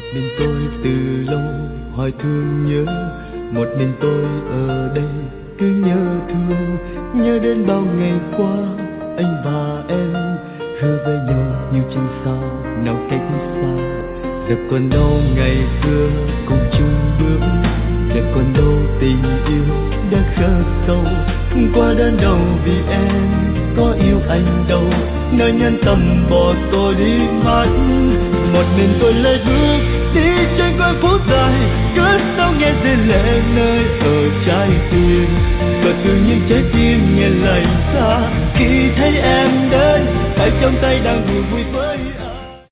mình tôi từ lâu hoài thương nhớ, một mình tôi ở đây cứ nhớ thương, nhớ đến bao ngày qua anh và em hứa với nhau như trên sao nào cách xa. Giờ còn đâu ngày xưa cùng chung bước, giờ còn đâu tình yêu đã khắc sâu, qua đơn đầu vì em có yêu anh đâu, nơi nhân tâm bỏ tôi đi mất. Một mình tôi lê bước đi trên con phố dài, cất sao nghe rên lệ nơi ở trái tim, và từ những trái tim nghe lạnh xa khi thấy em đến, tay trong tay đang vui vui với